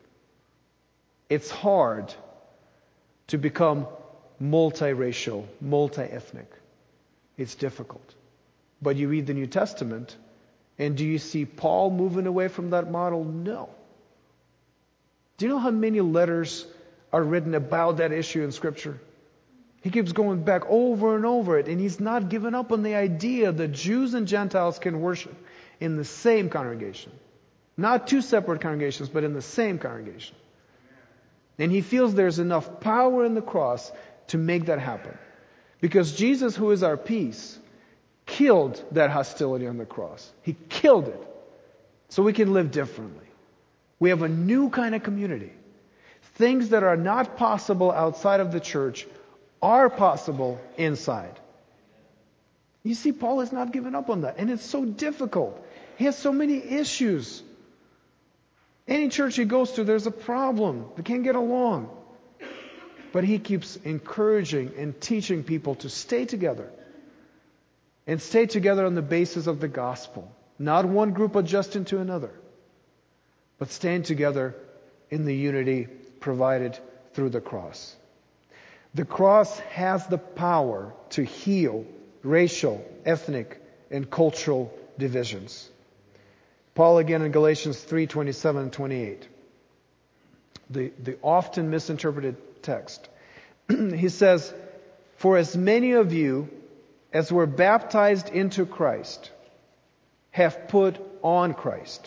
It's hard to become multiracial, multi-ethnic. It's difficult. But you read the New Testament, and do you see Paul moving away from that model? No. Do you know how many letters are written about that issue in Scripture? He keeps going back over and over it, and he's not given up on the idea that Jews and Gentiles can worship in the same congregation. Not two separate congregations, but in the same congregation. And he feels there's enough power in the cross to make that happen. Because Jesus, who is our peace, killed that hostility on the cross. He killed it so we can live differently. We have a new kind of community. Things that are not possible outside of the church are possible inside. You see, Paul has not given up on that. And it's so difficult. He has so many issues. Any church he goes to, there's a problem. They can't get along. But he keeps encouraging and teaching people to stay together. And stay together on the basis of the gospel. Not one group adjusting to another. But staying together in the unity provided through the cross. The cross has the power to heal racial, ethnic, and cultural divisions. Paul again in Galatians three, twenty-seven and twenty-eight. The, the often misinterpreted text. He says, "For as many of you as were baptized into Christ have put on Christ.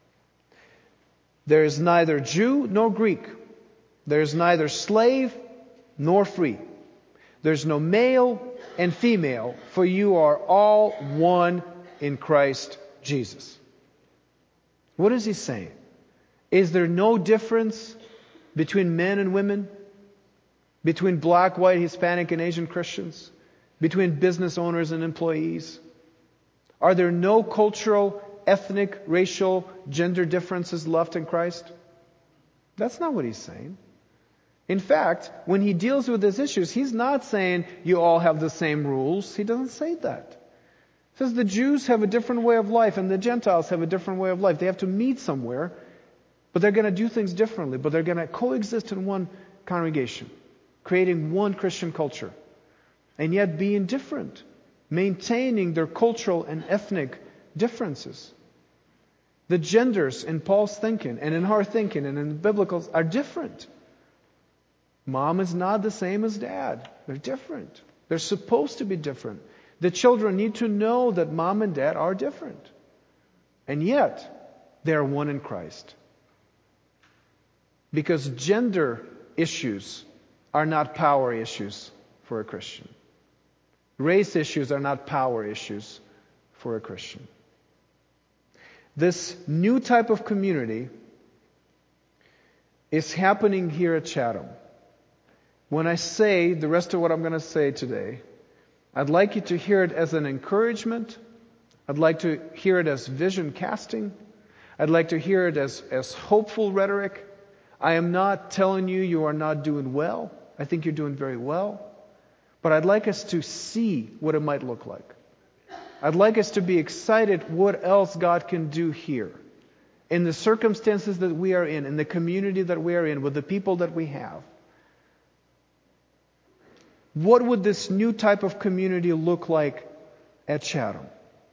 There is neither Jew nor Greek. There is neither slave nor free. There's no male and female, for you are all one in Christ Jesus." What is he saying? Is there no difference between men and women? Between black, white, Hispanic, and Asian Christians? Between business owners and employees? Are there no cultural, ethnic, racial, gender differences left in Christ? That's not what he's saying. In fact, when he deals with these issues, he's not saying you all have the same rules. He doesn't say that. He says the Jews have a different way of life and the Gentiles have a different way of life. They have to meet somewhere, but they're going to do things differently. But they're going to coexist in one congregation, creating one Christian culture, and yet being different, maintaining their cultural and ethnic differences. The genders in Paul's thinking and in our thinking and in the biblical are different. Mom is not the same as dad. They're different. They're supposed to be different. The children need to know that mom and dad are different. And yet, they are one in Christ. Because gender issues are not power issues for a Christian. Race issues are not power issues for a Christian. This new type of community is happening here at Chatham. When I say the rest of what I'm going to say today, I'd like you to hear it as an encouragement. I'd like to hear it as vision casting. I'd like to hear it as, as hopeful rhetoric. I am not telling you you are not doing well. I think you're doing very well. But I'd like us to see what it might look like. I'd like us to be excited what else God can do here. In the circumstances that we are in, in the community that we are in, with the people that we have. What would this new type of community look like at Chatham?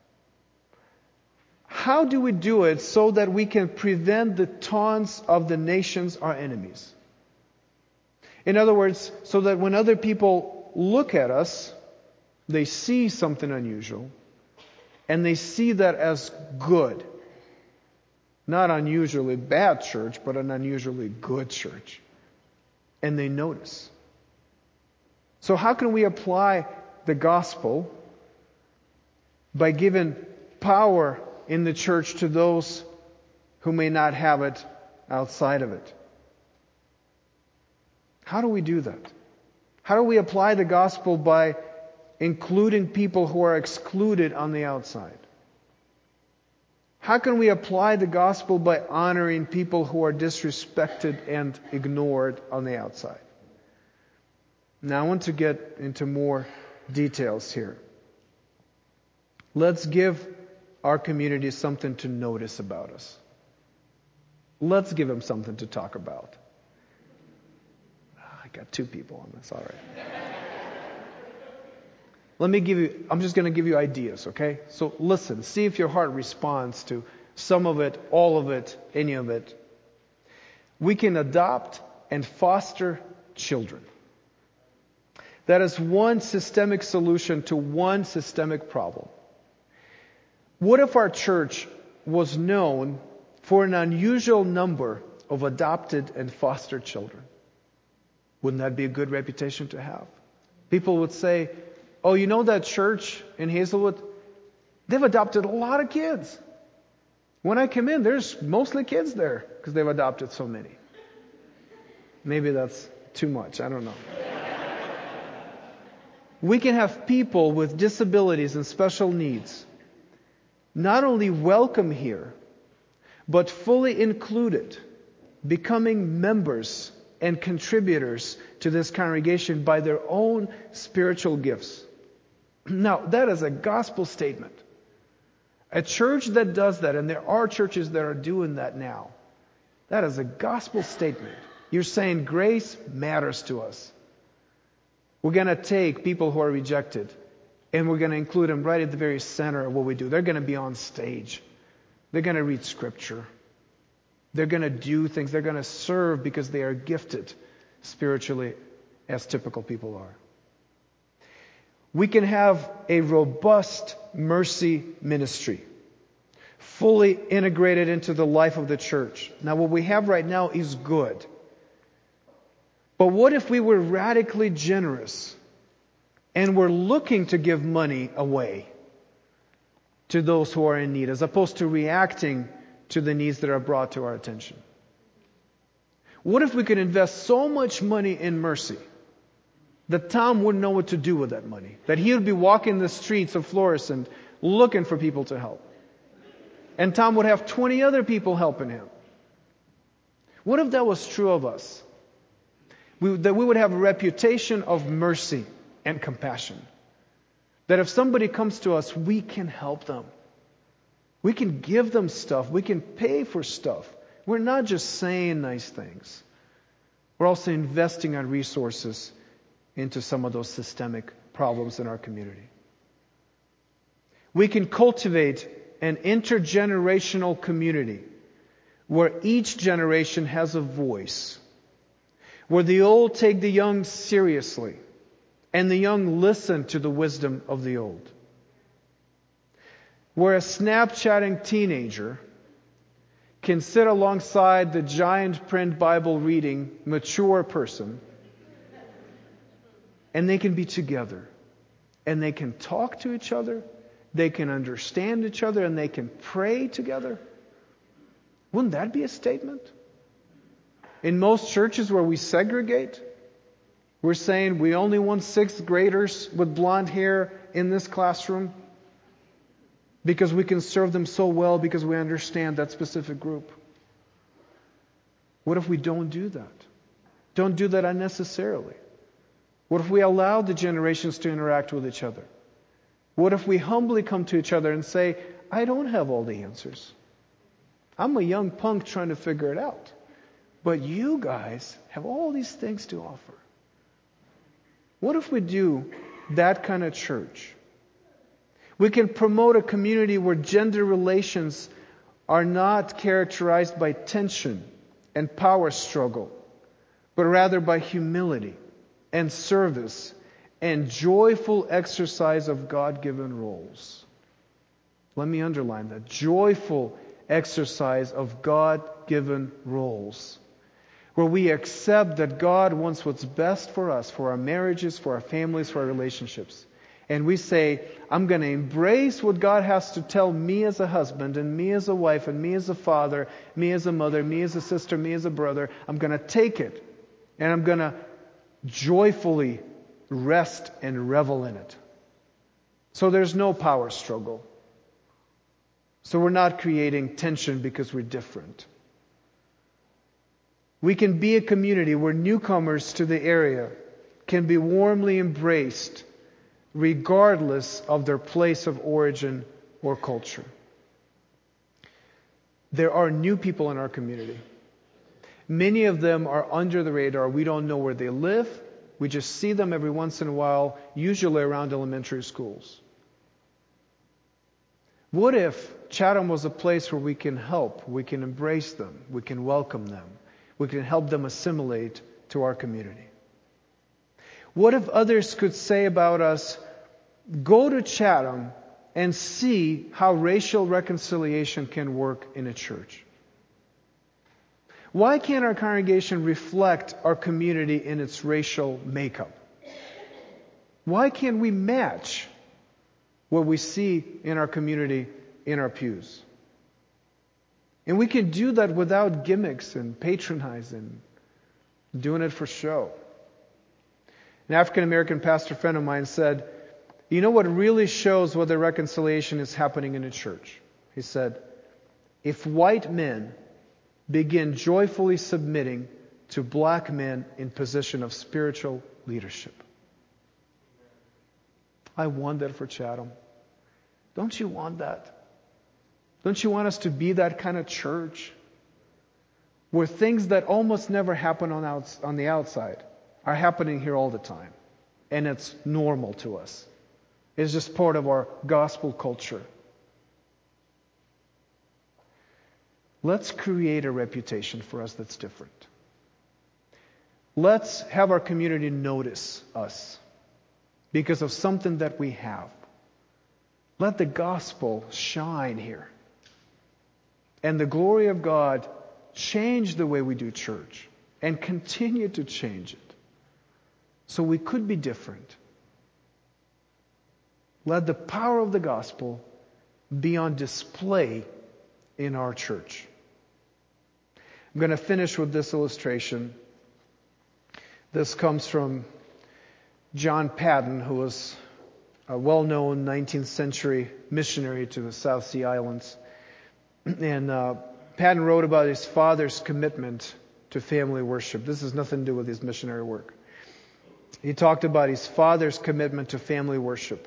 How do we do it so that we can prevent the taunts of the nations, our enemies? In other words, so that when other people look at us, they see something unusual, and they see that as good. Not unusually bad church, but an unusually good church. And they notice. So how can we apply the gospel by giving power in the church to those who may not have it outside of it? How do we do that? How do we apply the gospel by including people who are excluded on the outside? How can we apply the gospel by honoring people who are disrespected and ignored on the outside? Now I want to get into more details here. Let's give our community something to notice about us. Let's give them something to talk about. I got two people on this, all right. Let me give you, I'm just going to give you ideas, okay? So listen, see if your heart responds to some of it, all of it, any of it. We can adopt and foster children. That is one systemic solution to one systemic problem. What if our church was known for an unusual number of adopted and fostered children? Wouldn't that be a good reputation to have? People would say, oh, you know that church in Hazelwood? They've adopted a lot of kids. When I come in, there's mostly kids there because they've adopted so many. Maybe that's too much. I don't know. We can have people with disabilities and special needs not only welcome here, but fully included, becoming members and contributors to this congregation by their own spiritual gifts. Now, that is a gospel statement. A church that does that, and there are churches that are doing that now, that is a gospel statement. You're saying grace matters to us. We're going to take people who are rejected, and we're going to include them right at the very center of what we do. They're going to be on stage. They're going to read Scripture. They're going to do things. They're going to serve because they are gifted spiritually as typical people are. We can have a robust mercy ministry, fully integrated into the life of the church. Now, what we have right now is good. But what if we were radically generous and we're looking to give money away to those who are in need, as opposed to reacting to the needs that are brought to our attention? What if we could invest so much money in mercy that Tom wouldn't know what to do with that money? That he would be walking the streets of Florissant looking for people to help. And Tom would have twenty other people helping him. What if that was true of us? We, that we would have a reputation of mercy and compassion. That if somebody comes to us, we can help them. We can give them stuff. We can pay for stuff. We're not just saying nice things. We're also investing our resources into some of those systemic problems in our community. We can cultivate an intergenerational community where each generation has a voice, where the old take the young seriously and the young listen to the wisdom of the old. Where a Snapchatting teenager can sit alongside the giant print Bible reading mature person, and they can be together, and they can talk to each other, they can understand each other, and they can pray together. Wouldn't that be a statement? In most churches where we segregate, we're saying we only want sixth graders with blonde hair in this classroom because we can serve them so well because we understand that specific group. What if we don't do that? Don't do that unnecessarily. What if we allow the generations to interact with each other? What if we humbly come to each other and say, I don't have all the answers. I'm a young punk trying to figure it out. But you guys have all these things to offer. What if we do that kind of church? We can promote a community where gender relations are not characterized by tension and power struggle, but rather by humility and service and joyful exercise of God-given roles. Let me underline that. Joyful exercise of God-given roles, where we accept that God wants what's best for us, for our marriages, for our families, for our relationships. And we say, I'm going to embrace what God has to tell me as a husband, and me as a wife, and me as a father, me as a mother, me as a sister, me as a brother. I'm going to take it, and I'm going to joyfully rest and revel in it. So there's no power struggle. So we're not creating tension because we're different. We can be a community where newcomers to the area can be warmly embraced regardless of their place of origin or culture. There are new people in our community. Many of them are under the radar. We don't know where they live. We just see them every once in a while, usually around elementary schools. What if Chatham was a place where we can help, we can embrace them, we can welcome them, we can help them assimilate to our community? What if others could say about us, go to Chatham and see how racial reconciliation can work in a church? Why can't our congregation reflect our community in its racial makeup? Why can't we match what we see in our community in our pews? And we can do that without gimmicks and patronizing, doing it for show. An African American pastor friend of mine said, you know what really shows whether reconciliation is happening in a church? He said, if white men begin joyfully submitting to black men in position of spiritual leadership. I want that for Chatham. Don't you want that? Don't you want us to be that kind of church where things that almost never happen on, outs- on the outside are happening here all the time, and it's normal to us? It's just part of our gospel culture. Let's create a reputation for us that's different. Let's have our community notice us because of something that we have. Let the gospel shine here. And the glory of God change the way we do church and continue to change it so we could be different. Let the power of the gospel be on display in our church. I'm going to finish with this illustration. This comes from John Patton, who was a well-known nineteenth century missionary to the South Sea Islands. And uh, Patton wrote about his father's commitment to family worship. This has nothing to do with his missionary work. He talked about his father's commitment to family worship.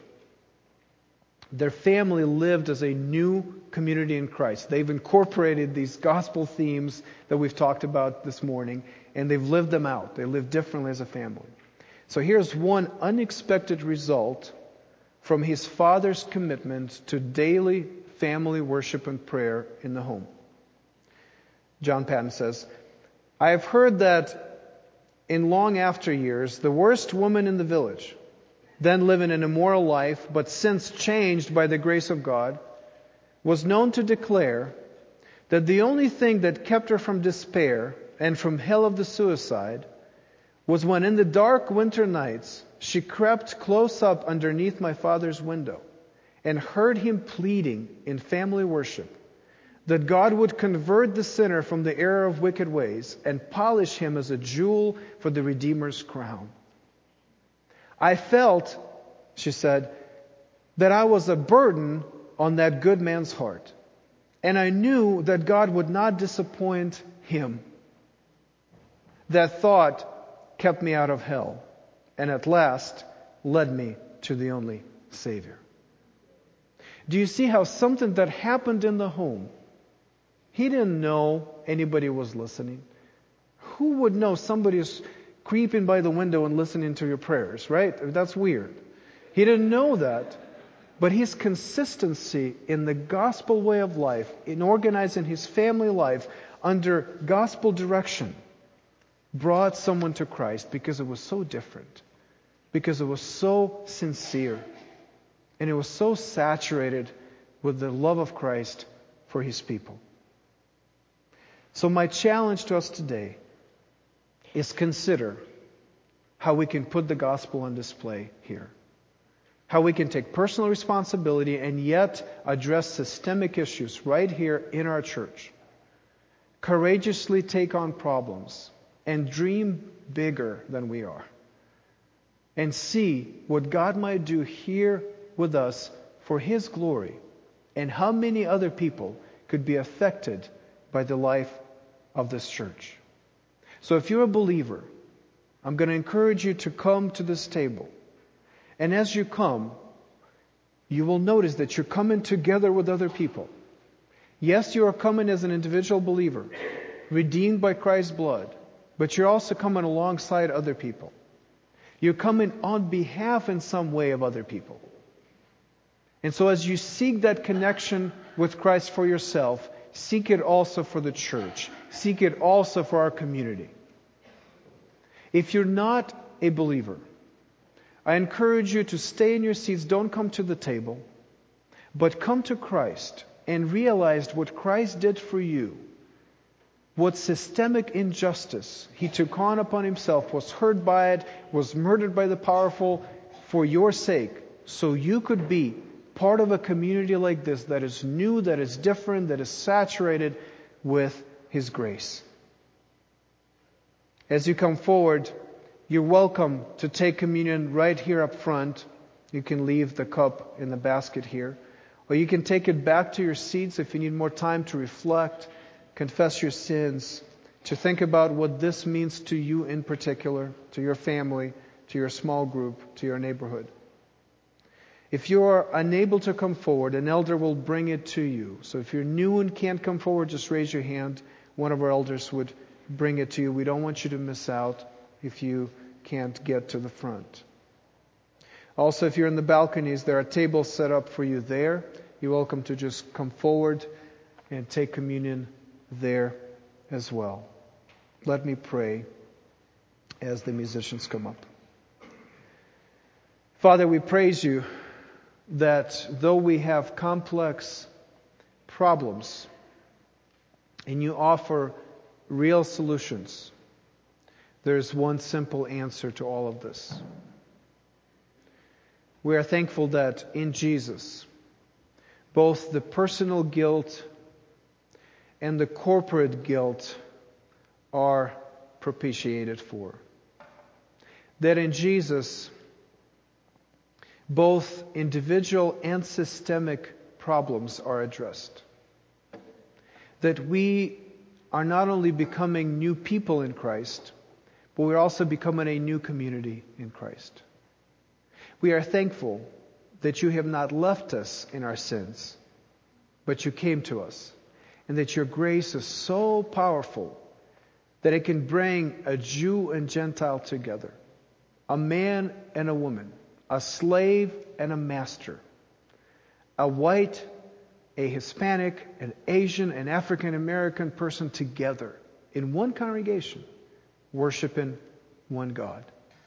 Their family lived as a new community in Christ. They've incorporated these gospel themes that we've talked about this morning, and they've lived them out. They live differently as a family. So here's one unexpected result from his father's commitment to daily family worship and prayer in the home. John Patton says, I have heard that in long after years, the worst woman in the village, then living an immoral life, but since changed by the grace of God, was known to declare that the only thing that kept her from despair and from hell of the suicide was when in the dark winter nights she crept close up underneath my father's window and heard him pleading in family worship that God would convert the sinner from the error of wicked ways and polish him as a jewel for the Redeemer's crown. I felt, she said, that I was a burden on that good man's heart. And I knew that God would not disappoint him. That thought kept me out of hell, and at last led me to the only Savior. Do you see how something that happened in the home, he didn't know anybody was listening. Who would know somebody's creeping by the window and listening to your prayers, right? That's weird. He didn't know that. But his consistency in the gospel way of life, in organizing his family life under gospel direction, brought someone to Christ because it was so different, because it was so sincere, and it was so saturated with the love of Christ for his people. So my challenge to us today is consider how we can put the gospel on display here. How we can take personal responsibility and yet address systemic issues right here in our church. Courageously take on problems and dream bigger than we are. And see what God might do here with us for His glory, and how many other people could be affected by the life of this church. So if you're a believer, I'm going to encourage you to come to this table. And as you come, you will notice that you're coming together with other people. Yes, you are coming as an individual believer, redeemed by Christ's blood, but you're also coming alongside other people. You're coming on behalf in some way of other people. And so as you seek that connection with Christ for yourself, seek it also for the church. Seek it also for our community. If you're not a believer, I encourage you to stay in your seats. Don't come to the table, but come to Christ and realize what Christ did for you. What systemic injustice He took on upon Himself, was hurt by it, was murdered by the powerful for your sake, so you could be part of a community like this that is new, that is different, that is saturated with His grace. As you come forward, you're welcome to take communion right here up front. You can leave the cup in the basket here, or you can take it back to your seats if you need more time to reflect, confess your sins, to think about what this means to you in particular, to your family, to your small group, to your neighborhood. If you are unable to come forward, an elder will bring it to you. So if you're new and can't come forward, just raise your hand. One of our elders would bring it to you. We don't want you to miss out if you can't get to the front. Also, if you're in the balconies, there are tables set up for you there. You're welcome to just come forward and take communion there as well. Let me pray as the musicians come up. Father, we praise You that though we have complex problems and You offer real solutions, there's one simple answer to all of this. We are thankful that in Jesus, both the personal guilt and the corporate guilt are propitiated for. That in Jesus, both individual and systemic problems are addressed. That we are not only becoming new people in Christ, but we're also becoming a new community in Christ. We are thankful that You have not left us in our sins, but You came to us. And that Your grace is so powerful that it can bring a Jew and Gentile together, a man and a woman, a slave and a master, a white, a Hispanic, an Asian, an African American person together in one congregation, worshiping one God.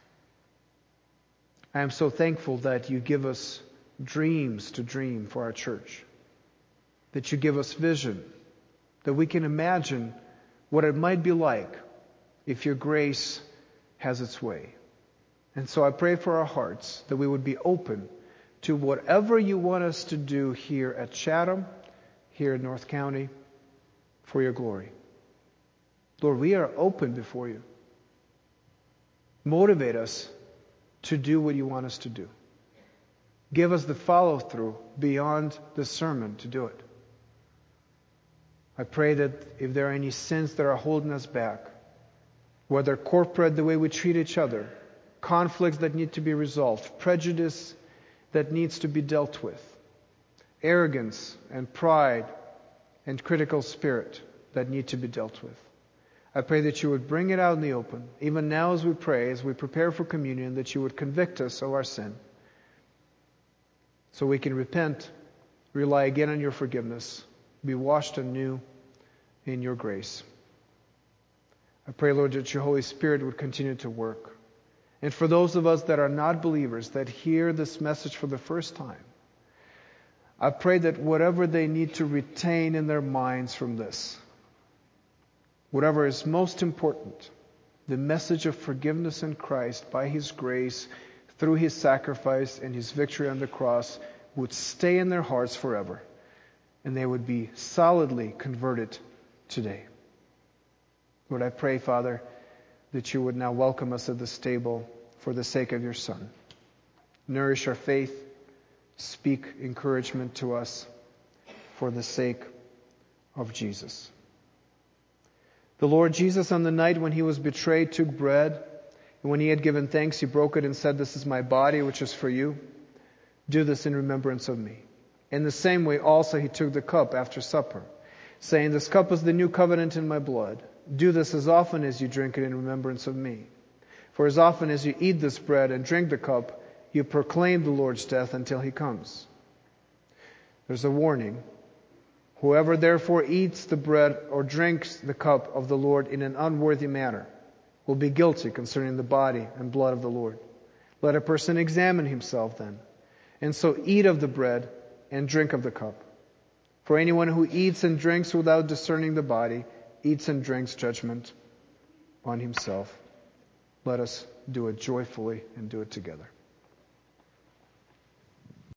I am so thankful that You give us dreams to dream for our church, that You give us vision, that we can imagine what it might be like if Your grace has its way. And so I pray for our hearts that we would be open to whatever You want us to do here at Chatham, here in North County, for Your glory. Lord, we are open before You. Motivate us to do what You want us to do. Give us the follow-through beyond the sermon to do it. I pray that if there are any sins that are holding us back, whether corporate, the way we treat each other, conflicts that need to be resolved, prejudice that needs to be dealt with, arrogance and pride and critical spirit that need to be dealt with, I pray that You would bring it out in the open, even now as we pray, as we prepare for communion, that You would convict us of our sin so we can repent, rely again on Your forgiveness, be washed anew in Your grace. I pray, Lord, that Your Holy Spirit would continue to work. And for those of us that are not believers, that hear this message for the first time, I pray that whatever they need to retain in their minds from this, whatever is most important, the message of forgiveness in Christ by His grace, through His sacrifice and His victory on the cross, would stay in their hearts forever, and they would be solidly converted today. Lord, I pray, Father, that you would now welcome us at this table for the sake of your Son. Nourish our faith, speak encouragement to us for the sake of Jesus. The Lord Jesus, on the night when He was betrayed, took bread, and when He had given thanks, He broke it and said, "This is my body, which is for you. Do this in remembrance of me." In the same way also He took the cup after supper, saying, "This cup is the new covenant in my blood. Do this as often as you drink it in remembrance of me. For as often as you eat this bread and drink the cup, you proclaim the Lord's death until He comes." There's a warning. Whoever therefore eats the bread or drinks the cup of the Lord in an unworthy manner will be guilty concerning the body and blood of the Lord. Let a person examine himself then, and so eat of the bread and drink of the cup. For anyone who eats and drinks without discerning the body eats and drinks judgment on himself. Let us do it joyfully and do it together.